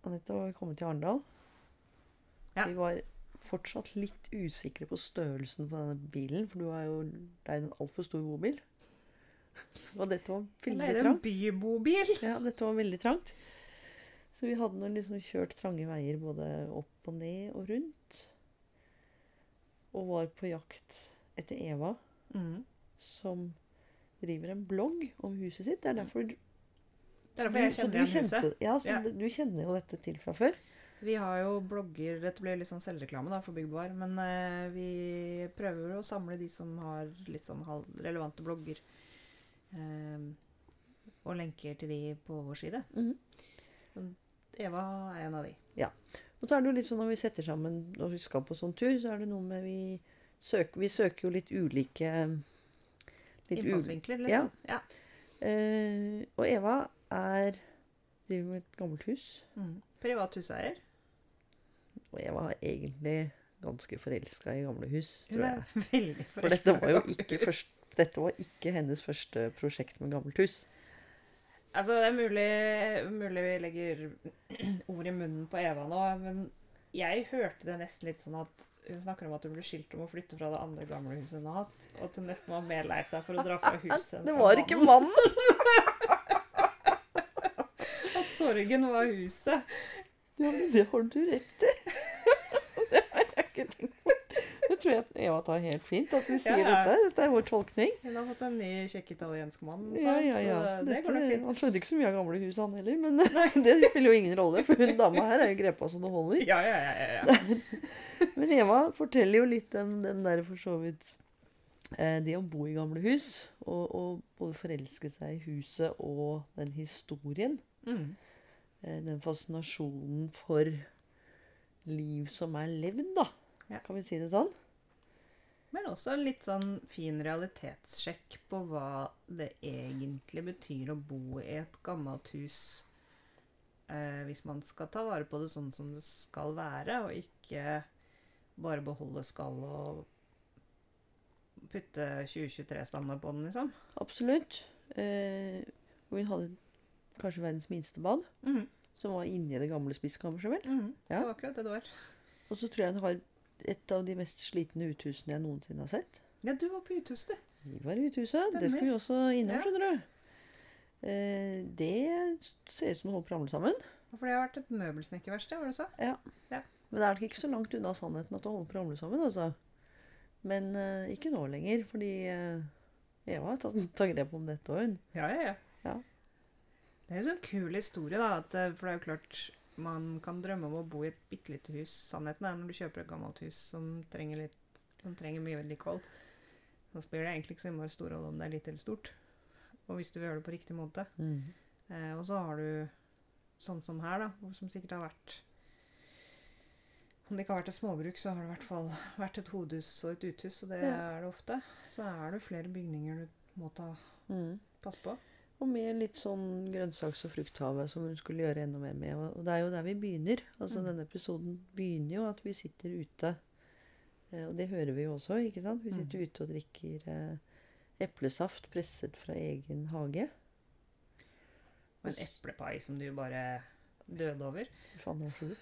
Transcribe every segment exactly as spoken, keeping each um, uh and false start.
Anette var kommet til Arendal. Ja. Vi var fortsatt litt usikre på størrelsen på denne bilen, for du har jo, det er en alt for stor bobil. Og dette var veldig Eller en trangt. bybobil. Ja, dette var veldig trangt. Så vi hadde nå liksom kjørt trange veier både opp og ned og rundt. Og var på jakt etter Eva, Mm. som driver en blogg om huset sitt. Det er derfor, Det er derfor jeg så kjenner du igjen kjente- huset. Ja, så Ja. du kjenner jo dette til fra før. Vi har jo blogger, dette blir litt sånn selvreklame da for Byggbar, men eh, vi prøver å samle de som har litt sånn halv- relevante blogger, eh, og lenker til de på vår side. Mhm. Så Eva er en av de. Og så er det jo litt sånn når vi setter sammen, når vi skal på sånn tur, så er det noe med vi søker, vi søker jo litt ulike litt ul- Innfallsvinkler, liksom. Ja. Eh, og Eva er driver med et gammelt hus. Mm. Privat huseier. Og Eva er egentlig ganske forelska i gamle hus, Hun tror er jeg. veldig For dette var jo forelsket i ikke, hus. først, dette var ikke hennes første prosjekt med gammelt hus. Altså, det er mulig, mulig vi legger ord i munnen på Eva nå, men jeg hørte det nesten litt sånn at hun snakker om at hun ble skilt om å flytte fra det andre gamle huset hun har hatt, og at hun nesten var mer lei seg for å dra fra huset enn Det fra var ikke mannen. mannen! At sorgen var huset. Ja, men det har du rett i. Det har jeg ikke tenkt på. Det tror jeg at Eva tar helt fint, at vi sier Ja. dette. Dette er vår tolkning. Hun har fått en ny kjekk italiensk mann, Ja, sant? ja, ja. så Så det dette, går nok fint. han skjønte ikke så mye av gamle hus, han heller. Men det spiller jo ingen rolle, for hun dama her er jo grepa som det holder. Ja, ja, ja, ja, ja. Men Eva forteller jo litt om den der for så vidt eh, det å bo i gamle hus, og, og både forelske seg i huset og den historien. Mm. Eh, den fascinasjonen for liv som er levd, da. Ja. Kan vi si det sånn? Men også en litt sånn fin realitetssjekk på hva det egentlig betyr å bo i et gammelt hus. Eh, hvis man skal ta vare på det sånn som det skal være, og ikke bare beholde skall og putte tjue tjuetre-standard på den, liksom. Absolutt. Eh, og hun hadde kanskje verdens minste bad, Mhm. som var inni det gamle spiskammerset, vel. Mhm. Ja. Det var akkurat det det var. Og så tror jeg hun har et av de mest slitne uthusene jeg noensinne har sett. Ja, du var på uthuset, du. Vi var i uthuset. Det skal Stemmer. vi også innom, Ja. skjønner du. Eh, det ser ut som det holder på å ramle sammen. For det har vært et møbelsnekkerverksted, var det så? Men det er nok ikke så langt unna sannheten at det holder på å ramle sammen, altså. Men eh, ikke nå lenger, fordi eh, Eva har tatt, tatt grep om dette også, hun. Ja, ja, ja. Ja. Det er jo sånn kul historie, da. At, eh, for det er jo klart man kan drømme om å bo i et bitte lite hus. Sannheten er når du kjøper et gammelt hus som trenger, litt, som trenger mye vedlikehold, så spiller det egentlig ikke så mye stor rolle om det er lite eller stort. Og hvis du vil gjøre det på riktig måte. Mm. Eh, og så har du sånn som her, da, hvor som sikkert har vært Om det ikke har vært et småbruk, så har det i hvert fall vært et hovedhus og et uthus, og det Ja. er det ofte. Så er det flere bygninger du må ta Mm. pass på. Og med litt sånn grønnsaks- og frukthave som hun skulle gjøre enda mer med. Og det er jo der vi begynner. Altså Mm. denne episoden begynner jo at vi sitter ute. Eh, og det hører vi jo også, ikke sant? Vi sitter Mm. ute og drikker eh, eplesaft presset fra egen hage. Og en eplepai som du bare døde over. Fy faen, det er så godt.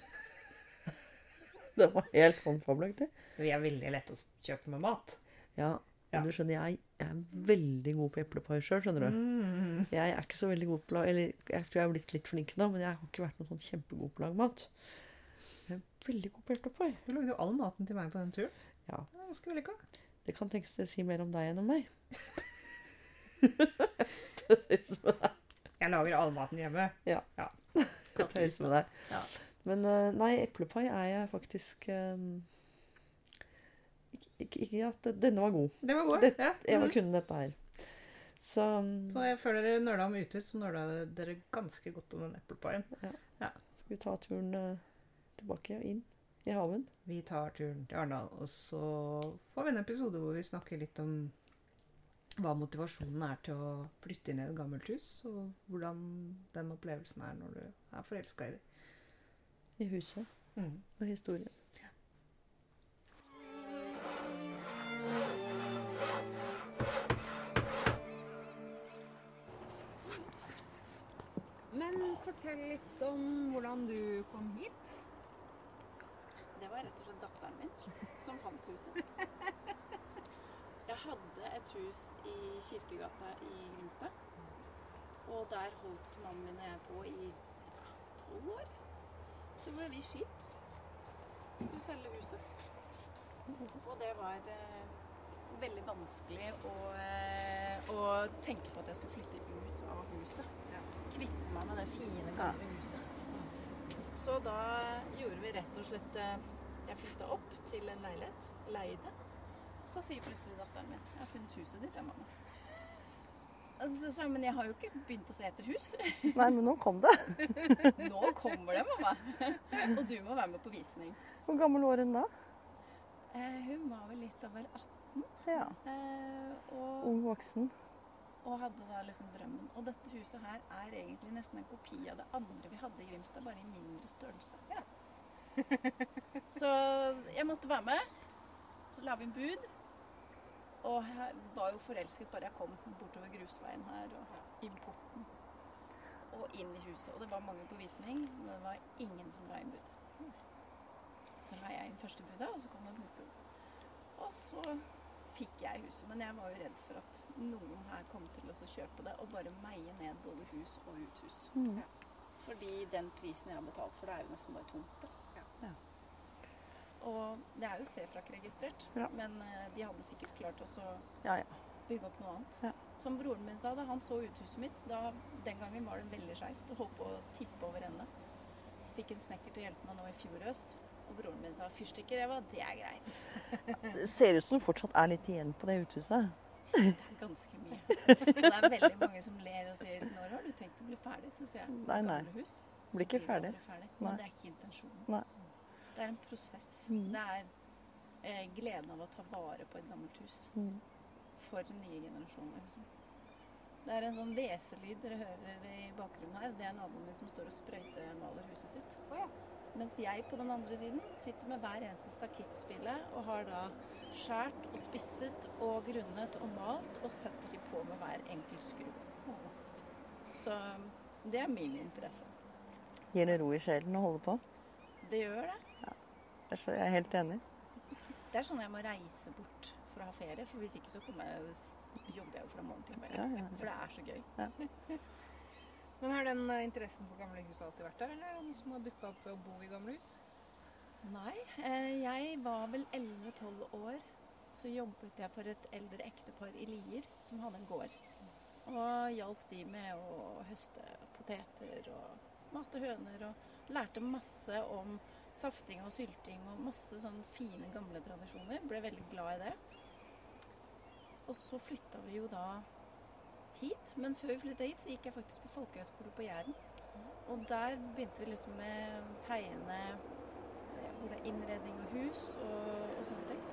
Det var helt håndfabelaktig. Vi er veldig lett å kjøpe med mat. Ja, Ja. men du skjønner, jeg, jeg er veldig god på eplepai selv, skjønner du. Mm. Jeg er ikke så veldig god på lag, eller jeg tror jeg har blitt litt flink nå, men jeg har ikke vært noe sånn kjempegod på å lage mat. Jeg er veldig god på eplepai. Du lagde jo all maten til meg på den turen. Ja, Det var ganske vellykka. det kan tenkes det sier mer om deg enn om meg. Tøys med deg. Jeg lager all maten hjemme. Ja. ja. Tøys med deg. Ja. Men eh, nei, eplepai er jeg faktisk um, ikke, ikke, ikke at det- denne var god. Det var godt. Det- Ja. Eva Mhm. kunne dette her. Så, um, Så jeg føler dere nøla om uthus, så nøla dere ganske godt om den eplepaien. skal vi ta turen eh, tilbake inn i haven. Vi tar turen til Arendal, og så får vi en episode hvor vi snakker litt om hva motivasjonen er til å flytte inn i et gammelt hus, og hvordan den opplevelsen er når du er forelska i det. I huset Mm. og historien. Men fortell litt om hvordan du kom hit. Det var rett og slett datteren min som fant huset. Jeg hadde et hus i Kirkegata i Grimstad. Og der holdt mannen min og jeg på i tolv år. Så ble vi skilt. Skulle selge huset. Og det var eh, veldig vanskelig å, eh, å tenke på at jeg skulle flytte ut av huset. Ja. Kvitte meg med det fine, gamle huset. Så da gjorde vi rett og slett eh, Jeg flyttet opp til en leilighet, leide. Så sier plutselig datteren min, jeg har funnet huset ditt, ja, mamma. Altså, så sa jeg, men jeg har jo ikke begynt å se etter hus. Nei, men nå kom det. Nå kommer det, mamma. Og du må være med på visning. Hvor gammel var hun da? Eh, hun var vel litt over atten. Ja. Eh, og, Ung voksen. og hadde da liksom drømmen. Og dette huset her er egentlig nesten en kopi av det andre vi hadde i Grimstad, bare i mindre størrelse. Ja. Så jeg måtte være med. Så la vi en bud. Og jeg var jo forelsket bare jeg kom bortover grusveien her og inn porten. Og inn i huset. Og det var mange på visning, men det var ingen som la inn bud. Så la jeg inn første budet, og så kom det et motbud. Og så fikk jeg huset. Men jeg var jo redd for at noen her kom til å kjøpe det og bare meie ned både hus og uthus. Mm. Fordi den prisen jeg har betalt for det, er jo nesten bare tomt. Da. Ja. Og det er jo C-frakk-registrert, Ja. men eh, de hadde sikkert klart også å Ja, ja. bygge opp noe annet. Ja. Som broren min sa da han så uthuset mitt, da, den gangen var det veldig skjevt. Det holdt på å tippe over ende. Fikk en snekker til å hjelpe meg nå i fjor høst. Og broren min sa fyrstikker, Eva, det er greit. Det ser ut som det fortsatt er litt igjen på det uthuset. Det er ganske mye. Og det er veldig mange som ler og sier, når har du tenkt å bli ferdig? Så sier jeg, Nei, nei. gamle hus. Så Blir ikke vi ferdig. aldri ferdig. Nei. Men det er ikke intensjonen. Nei. Det er en prosess. Mm. Det er eh, gleden av å ta vare på et gammelt hus Mm. for nye generasjoner. Liksom. Det er en sånn hveselyd dere hører i bakgrunnen her. Det er naboen min som står og sprøytemaler huset sitt. Å ja. Mens jeg på den andre siden sitter med hver eneste stakittspille og har da skjært og spisset og grunnet og malt og setter de på med hver enkelt skru. Så det er min interesse. Gir det ro i sjelen å holde på? Det gjør det. Jeg er så- jeg er helt enig. Det er sånn jeg må reise bort for å ha ferie, for hvis ikke så kommer jeg, jo s- jobber jeg jo fra morgen til kveld. Ja, ja, For det er så gøy. Men har den eh, interessen for gamle hus alltid vært der, eller er det noen som har dukket opp ved å bo i gamle hus? Nei, eh, jeg var vel elleve tolv år, så jobbet jeg for et eldre ektepar i Lier som hadde en gård. Og hjalp de med å høste poteter og mate høner, og lærte masse om safting og sylting og masse sånne fine gamle tradisjoner. Ble veldig glad i det. Og så flytta vi jo da hit, men før vi flytta hit så gikk jeg faktisk på folkehøyskole på Jæren. Og der begynte vi liksom med å tegne eh, hvor det er innredning og hus og, og sånne ting.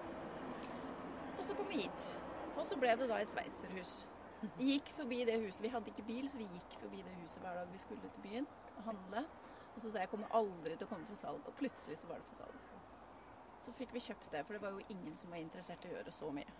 Og så kom vi hit. Og så ble det da et sveitserhus. Vi gikk forbi det huset. Vi hadde ikke bil, så vi gikk forbi det huset hver dag vi skulle til byen og handle. Og så sa jeg, jeg kommer aldri til å komme for salg. Og plutselig så var det for salg. Så fikk vi kjøpt det, for det var jo ingen som var interessert i å gjøre så mye.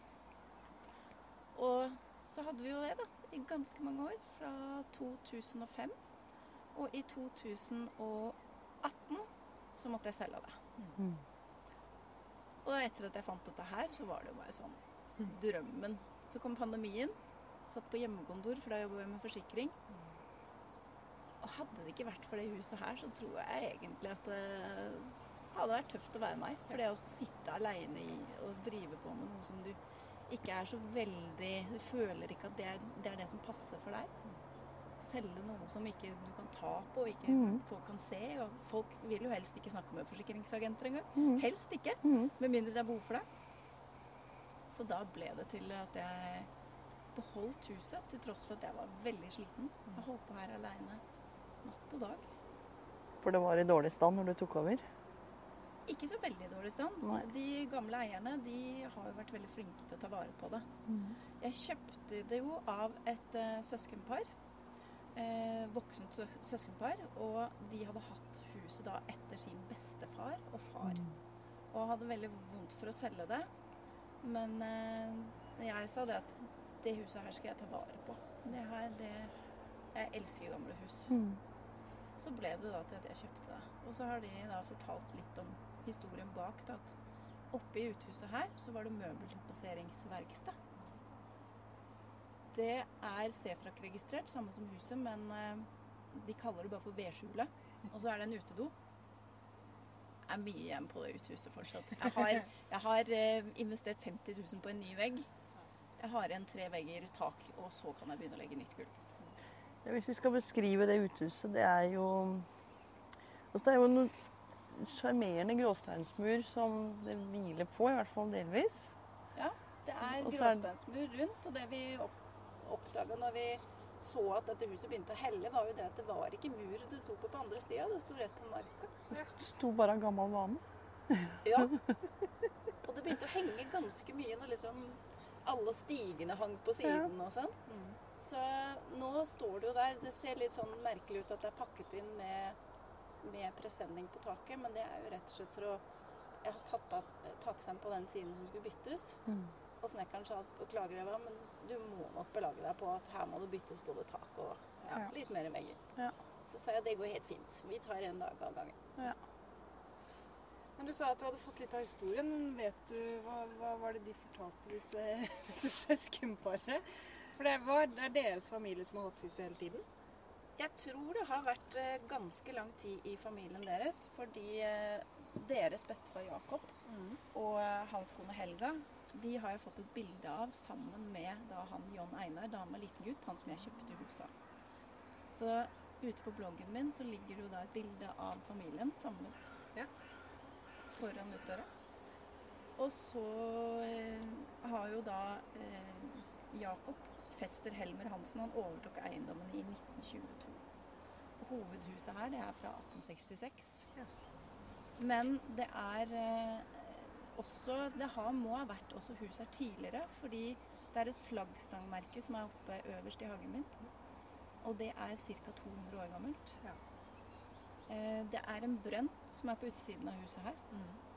Og så hadde vi jo det da, i ganske mange år, fra to tusen og fem. Og i to tusen og atten så måtte jeg selge det. Mm. Og etter at jeg fant dette her, så var det jo bare sånn drømmen. Så kom pandemien, satt på hjemmekontor, for da jobbet jeg med forsikring. Og hadde det ikke vært for det huset her, så tror jeg egentlig at det hadde vært tøft å være meg. For det å sitte alene i og drive på med noe som du ikke er så veldig, du føler ikke at det er det, er det som passer for deg. Selge noe som ikke du kan ta på, og ikke Mm. folk kan se. Og folk vil jo helst ikke snakke med forsikringsagenter engang. Mm. Helst ikke, Mm. med mindre det er behov for det. Så da ble det til at jeg beholdt huset, til tross for at jeg var veldig sliten. Jeg holdt på her alene natt og dag. For det var i dårlig stand når du tok over? Ikke så veldig dårlig stand. Nei. De gamle eierne de har jo vært veldig flinke til å ta vare på det. Mm. Jeg kjøpte det jo av et uh, søskenpar, eh, voksent sø søskenpar, og de hadde hatt huset da etter sin bestefar og far. Mm. Og hadde veldig vondt for å selge det. Men eh, jeg sa det at det huset her skal jeg ta vare på. Det her, det Jeg elsker gamle hus. Mm. Så ble det da til at jeg kjøpte det. Og så har de da fortalt litt om historien bak det, at oppe i uthuset her så var det møbeltappaseringsverksted. Det er C-frak-registrert, samme som huset, men eh, de kaller det bare for vedskjulet. Og så er det en utedo. Det er mye igjen på det uthuset fortsatt. Jeg har, jeg har eh, investert femti tusen på en ny vegg. Jeg har igjen tre vegger tak, og så kan jeg begynne å legge nytt gulv. Ja, hvis vi skal beskrive det uthuset, det er jo altså det er jo en sjarmerende gråsteinsmur som det hviler på, i hvert fall delvis. Ja, det er Og så er- gråsteinsmur rundt, og det vi opp, oppdaget når vi så at dette huset begynte å helle, var jo det at det var ikke mur det sto på på andre sida, det sto rett på marka. Det sto bare av gammel vane. Ja. Og det begynte å henge ganske mye når liksom alle stigene hang på siden og sånn. Så nå står det jo der. Det ser litt sånn merkelig ut at det er pakket inn med, med presenning på taket, men det er jo rett og slett for å Jeg har tatt av takseren på den siden som skulle byttes. Mm. Og snekkeren sa at beklager jeg, men du må nok belage deg på at her må det byttes både tak og ja, Ja. litt mer vegger. Ja. Så sa jeg det går helt fint. Vi tar en dag av gangen. Ja. Men du sa at du hadde fått litt av historien. Men vet du hva, hva var det de fortalte disse, dette søskenparet? For det, var, det er deres familie som har hatt huset hele tiden? Jeg tror det har vært eh, ganske lang tid i familien deres, fordi eh, deres bestefar Jakob og eh, hans kone Helga, de har jeg fått et bilde av sammen med da han John Einar, da han var liten gutt, han som jeg kjøpte huset av. Så ute på bloggen min så ligger jo da et bilde av familien samlet Ja. foran utdøra. Og så eh, har jo da eh, Jakob Fester Helmer Hansen, han overtok eiendommen i nitten tjueto. Og hovedhuset her, det er fra atten sekstiseks. Ja. Men det er eh, også, det har, må ha vært også hus her tidligere, fordi det er et flaggstangmerke som er oppe øverst i hagen min. Og det er ca. to hundre år gammelt. Ja. Eh, det er en brønn som er på utsiden av huset her,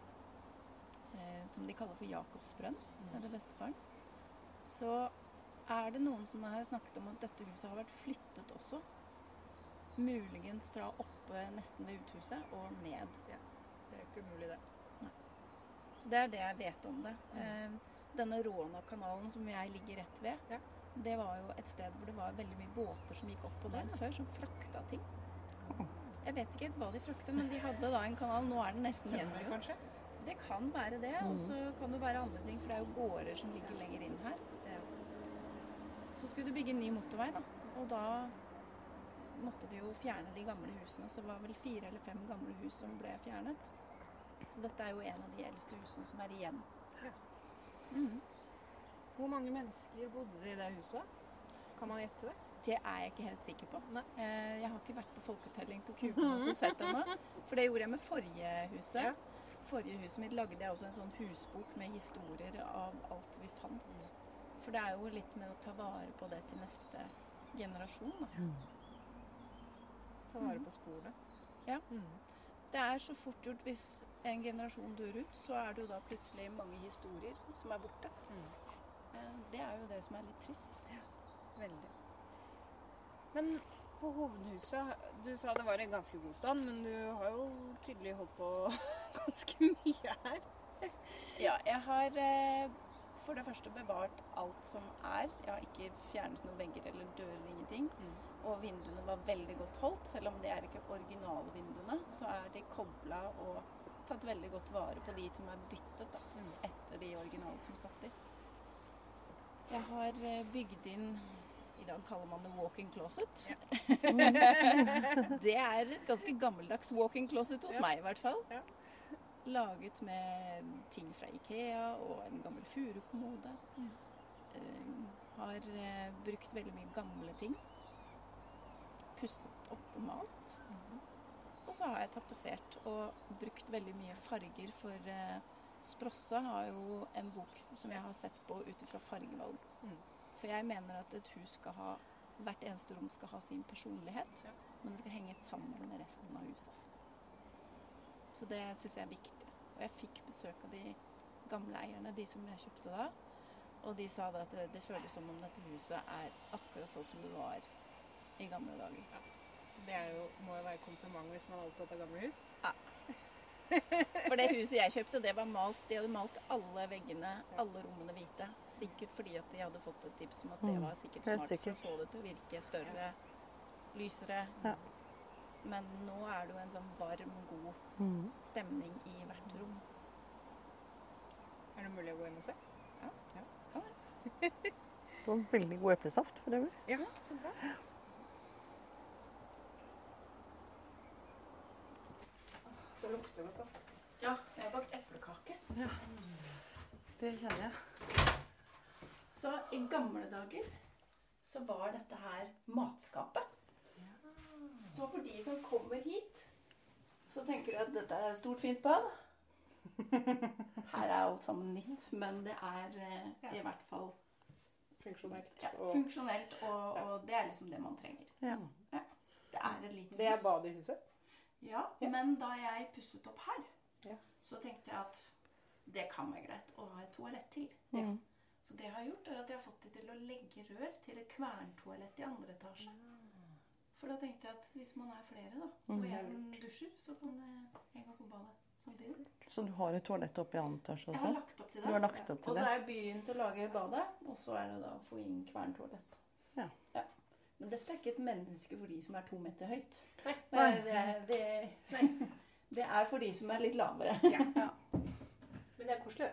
eh, som de kaller for Jakobs brønn, det er det bestefaren. Så er det noen som har snakket om at dette huset har vært flyttet også. Muligens fra oppe nesten ved uthuset og ned. Det er ikke umulig, det. Så det er det jeg vet om det. Eh, denne Råna-kanalen som jeg ligger rett ved, Ja. det var jo et sted hvor det var veldig mye båter som gikk opp og ned før, som frakta ting. Jeg vet ikke helt hva de frakta, men de hadde da en kanal. Nå er den nesten Tømmer, gjenbygd. kanskje? Det kan være det, og så kan det være andre ting, for det er jo gårder som ligger lenger inn her. Det er sant. Så skulle du bygge en ny motorvei, da. Og da måtte de jo fjerne de gamle husene. Så det var vel fire eller fem gamle hus som ble fjernet. Så dette er jo en av de eldste husene som er igjen. Ja. Mhm. Hvor mange mennesker bodde i det huset? Kan man gjette det? Det er jeg ikke helt sikker på. Nei. Eh, Jeg har ikke vært på folketelling på Kubenhuset og sett ennå. For det gjorde jeg med forrige huset. Ja. Forrige huset mitt lagde jeg også en sånn husbok med historier av alt vi fant. For det er jo litt med å ta vare på det til neste generasjon. Da. Ta vare på sporene. Ja. Mm. Det er så fort gjort hvis en generasjon dør ut, så er det jo da plutselig mange historier som er borte. Eh, Det er jo det som er litt trist. Veldig. Men på hovedhuset, du sa det var en ganske god stand, men du har jo tydelig holdt på ganske mye her. Ja, jeg har eh, for det første bevart alt som er. Jeg har ikke fjernet noen vegger eller dører, ingenting. Og vinduene var veldig godt holdt. Selv om det er ikke originale vinduene, så er de koblet og tatt veldig godt vare på de som er byttet da, etter de originale som satt i. Jeg har eh, bygd inn, i dag kaller man det walk-in closet. Det er et ganske gammeldags walk-in closet hos Ja. meg i hvert fall. Ja. Laget med ting fra Ikea og en gammel furukommode. Eh, har eh, brukt veldig mye gamle ting. Pusset opp og malt. Og så har jeg tapetsert og brukt veldig mye farger, for eh, Sprossa har jo en bok som jeg har sett på ut fra fargevalg. Mm. For jeg mener at et hus skal ha, hvert eneste rom skal ha sin personlighet, Ja. men det skal henge sammen med resten av huset. Så det synes jeg er viktig. Og jeg fikk besøk av de gamle eierne, de som jeg kjøpte da, og de sa da at det, det føles som om dette huset er akkurat sånn som det var i gamle dager. Det er jo, må jo være kompliment hvis man er opptatt av gamle hus. For det huset jeg kjøpte, det var malt, de hadde malt alle veggene, alle rommene hvite. Sikkert fordi at de hadde fått et tips om at det Mm, var sikkert helt smart sikkert. for å få det til å virke større, lysere. Ja. Men nå er det jo en sånn varm, god Mhm. stemning i hvert rom. Er det mulig å gå inn og se? Det var veldig god eplesaft for øvrig. Ja. Så bra. Det lukter godt da. Ja, jeg har bakt eplekake. Det kjenner jeg. Så i gamle dager så var dette her matskapet. Så for de som kommer hit, så tenker de at dette er et stort, fint bad. Her er alt sammen nytt, men det er eh, i hvert fall Funksjonelt. ja, og- funksjonelt, og, og det er liksom det man trenger. Ja. Det er et lite Det er hus. bad i huset? Ja, Ja. men da jeg pusset opp her, Ja. så tenkte jeg at det kan være greit å ha et toalett til. Mhm. Så det jeg har gjort, er at jeg har fått det til å legge rør til et kverntoalett i andre etasje. For da tenkte jeg at hvis man er flere, da, og Mhm. en dusjer, så kan jeg gå på badet samtidig. Så du har et toalett oppe i andre etasje Jeg har også? lagt opp til Du har det. lagt opp Og til så det? har jeg begynt å lage badet, og så er det da å få inn kverntoalett. Ja. Men dette er ikke et menneske for de som er to meter høyt. Nei. Eh, Det, er- det, det er for de som er litt lavere. Ja. Men det er koselig.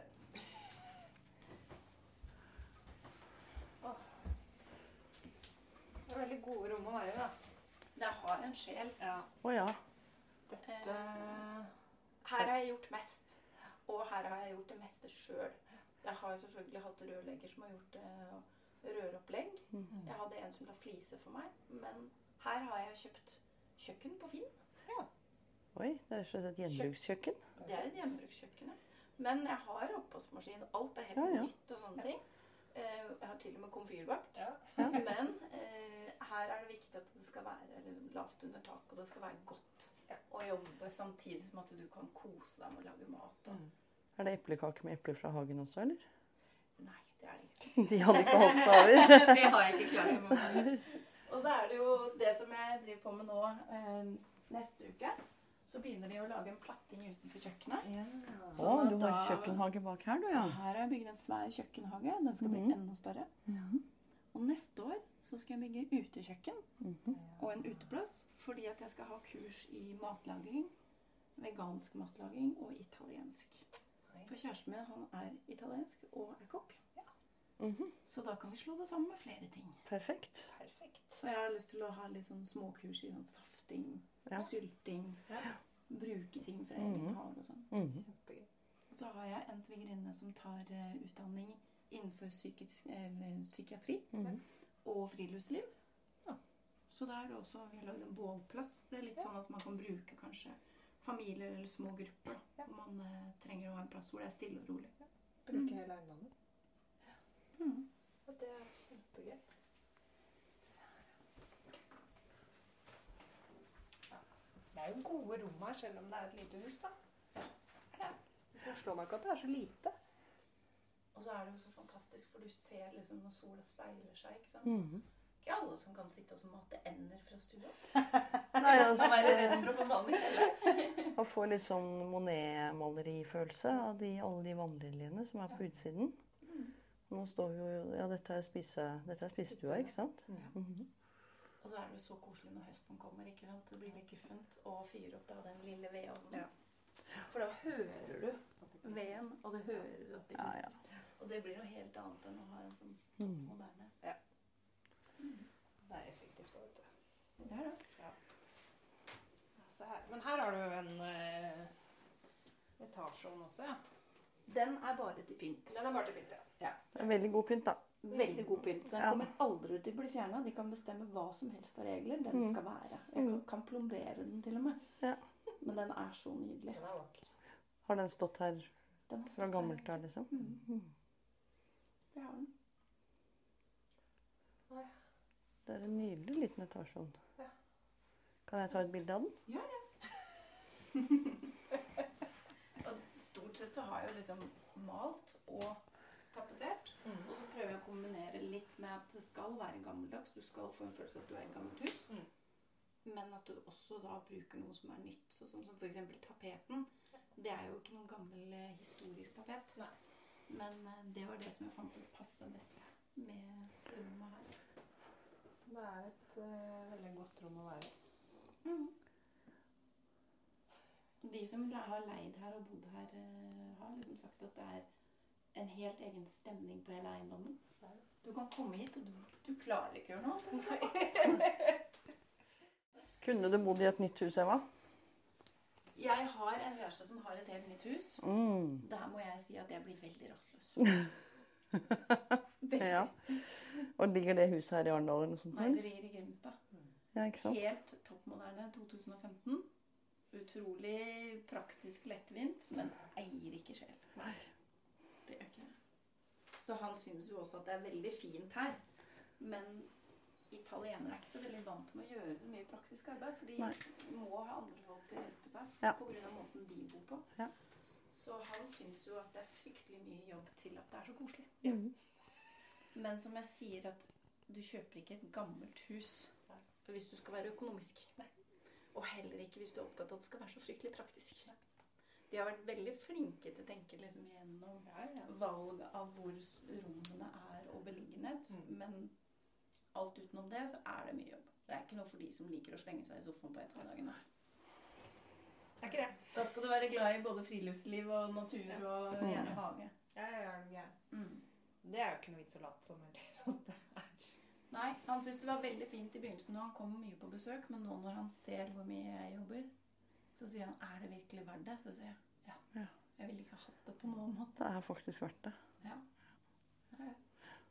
Åh. Det er veldig gode rom å være i da. Det har en sjel. Ja. Å ja. Eh, Her har jeg gjort mest, og her har jeg gjort det meste sjøl. Jeg har selvfølgelig hatt rørlegger som har gjort eh, røropplegg. Mhm. Jeg hadde en som la flise for meg, men her har jeg kjøpt kjøkken på Finn. Oi, det er rett og slett et gjenbrukskjøkken. Det er et gjenbrukskjøkken, ja. Men jeg har oppvaskmaskin. Alt er helt Ja, ja. nytt og sånne ting. Eh, Jeg har til og med komfyrvakt. Ja. Men eh, her er det viktig at det skal være liksom, lavt under tak, og det skal være godt å jobbe samtidig som at du kan kose deg med å lage mat. Og... Er det eplekake med epler fra hagen også, eller? Nei, det er det ikke. De hadde ikke holdt staver. Det har jeg ikke klart å med. Og så er det jo det som jeg driver på med nå eh, neste uke. Så begynner de å lage en platting utenfor kjøkkenet. Å, Sånn du at har da- kjøkkenhage bak her, du, ja. Her har jeg bygd en svær kjøkkenhage. Den skal bli Mhm. enda større. Mhm. Og neste år så skal jeg bygge utekjøkken Mhm. og en uteplass. Fordi at jeg skal ha kurs i matlaging, vegansk matlaging og italiensk. For kjæresten min, han er italiensk og er kokk. Mhm. Så da kan vi slå det sammen med flere ting. Perfekt. Perfekt. Så jeg har lyst til å ha litt sånn småkurs i sånn safting, Ja. sylting, Ja. bruke ting fra egen Mhm. hage og sånn. Mhm. Kjempegøy. Og så har jeg en svigerinne som tar eh, utdanning innenfor psykisk, eller, psykiatri Mhm. og friluftsliv. Ja. Så da er det også, vi har lagd en bålplass. Det er litt sånn at man kan bruke kanskje familier eller små grupper. Ja. Hvor man eh, trenger å ha en plass hvor det er stille og rolig. Bruke Mm. hele eiendommen. Mm. Og det er kjempegøy. Ja. Det er jo gode rom her, selv om det er et lite hus, da. Ja. Det slår meg ikke at det er så lite. Og så er det jo så fantastisk, for du ser liksom når sola speiler seg, ikke sant? Mhm. Ikke alle som kan sitte og så mate ender fra stua. Nei, Og være redd altså, for å få vann i kjelleren. å få litt sånn Monet-malerifølelse av de, alle de vannliljene som er på utsiden. Mm. Nå står vi jo, ja, dette er, spise, dette er spisestua, ikke sant? Mhm. Og så er det jo så koselig når høsten kommer, ikke sant? Det blir litt guffent å fyre opp da den lille vedovnen. Ja. For da hører du veden, og det hører du at det Ja, går. ja. Og det blir noe helt annet enn å ha en sånn Mhm. moderne. Det er effektivt, da, vet du. Det er det. Ja, se her. Men her har du jo en eh, etasjeovn også, ja. Den er bare til pynt. Den er bare til pynt, ja. Det er veldig god pynt, da. Veldig god pynt. Den Ja. kommer aldri til å bli fjernet. De kan bestemme hva som helst av regler. Den Mm. skal være. Jeg kan, kan plombere den til og med. Ja. Men den er så nydelig. Den er vakker. Har den stått her Den har fra stått gammelt her. av, liksom? Mm. Mhm. Det har den. Det er en nydelig liten etasjeovn. Ja. Kan jeg ta et bilde av den? Ja, ja. Og stort sett så har jeg jo liksom malt og tapetsert. Mm. Og så prøver jeg å kombinere litt med at det skal være gammeldags. Du skal få en følelse av at du er i et gammelt hus. Mm. Men at du også da bruker noe som er nytt. Så sånn som for eksempel tapeten. Det er jo ikke noen gammel eh, historisk tapet. Nei. Men eh, det var det som jeg fant ut passet best med rommet her. Det er et uh, veldig godt rom å være i. Mm. De som har leid her og bodd her, eh, har liksom sagt at det er en helt egen stemning på hele eiendommen. Du kan komme hit, og du, du klarer ikke å gjøre noe. Kunne du bodd i et nytt hus, Eva? Jeg har en kjæreste som har et helt nytt hus. Mm. Der må jeg si at jeg blir veldig rastløs. Veldig. Ja. Og ligger det huset her i Arendal eller noe sånt? Nei, det ligger i Grimstad. Ja, ikke sant? Helt toppmoderne to tusen og femten. Utrolig praktisk lettvint, men eier ikke sjel. Nei. Det gjør ikke det. Så han synes jo også at det er veldig fint her. Men italienere er ikke så veldig vant med å gjøre så mye praktisk arbeid, for de Nei. må ha andre folk til å hjelpe seg Ja. på grunn av måten de bor på. Ja. Så han synes jo at det er fryktelig mye jobb til at det er så koselig. Mm. Men som jeg sier, at du kjøper ikke et gammelt hus hvis du skal være økonomisk. Nei. Og heller ikke hvis du er opptatt av at det skal være så fryktelig praktisk. Nei. De har vært veldig flinke til å tenke liksom gjennom Ja, ja. valg av hvor rommene er og beliggenhet. Mm. Men alt utenom det, så er det mye jobb. Det er ikke noe for de som liker å slenge seg i sofaen på ettermiddagen. Altså. Det er ikke det. Da skal du være glad i både friluftsliv og natur og gjerne hage. Ja, ja, ja, ja. Mm. Det er jo ikke noe vits å late som heller. Nei, han synes det var veldig fint i begynnelsen, og han kom mye på besøk, men nå når han ser hvor mye jeg jobber, så sier han, er det virkelig verdt det? Så sier jeg, ja, Ja. jeg ville ikke hatt det på noen måte. Det er faktisk verdt det. Ja. Ja, ja.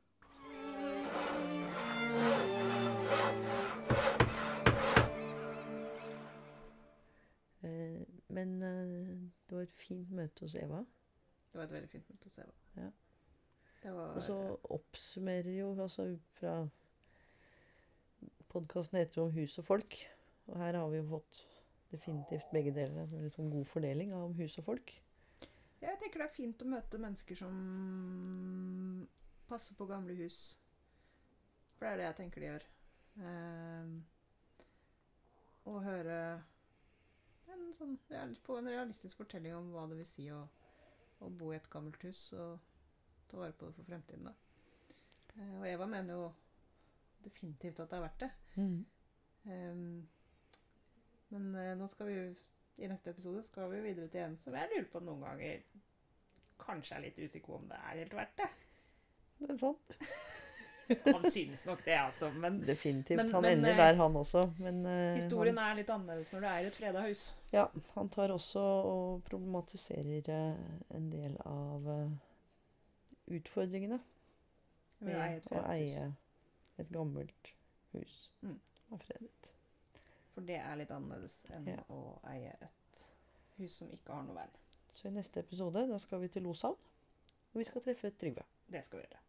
Eh, men eh, det var et fint møte hos Eva. Det var et veldig fint møte å se. Ja. Det var... Og så oppsummerer jo altså fra podcasten heter jo om hus og folk. Og her har vi jo fått definitivt begge deler. En litt sånn god fordeling av hus og folk. Jeg tenker det er fint å møte mennesker som passer på gamle hus. For det er det jeg tenker de gjør. Um, og høre en sånn, få en realistisk fortelling om hva det vil si å, å bo i et gammelt hus og ta vare på det for fremtiden. Da. Uh, og Eva mener jo definitivt at det er verdt det. Mm. Um, men uh, nå skal vi i neste episode skal vi videre til en som jeg lurer på noen ganger kanskje er litt usikker på om det er helt verdt det. Det er sant. Han synes nok det, altså. Men Definitivt. Men- han men, ender eh, der, han også. Men, eh, historien han, er litt annerledes når du er i et fredet hus. ja, han tar også og problematiserer eh, en del av eh, utfordringene Med å eie et å fredet hus. eie et gammelt hus Mm. som er fredet. For det er litt annerledes enn Ja. å eie et hus som ikke har noe vern. Så i neste episode da skal vi til Loshavn, og vi skal treffe Trygve. Det skal vi gjøre.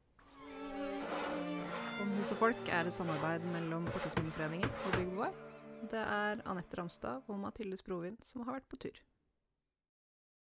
Om hus og folk er et samarbeid mellom Fortidsminneforeningen og Bygdeboer. Det er Anette Ramstad og Mathilde Sprovin som har vært på tur.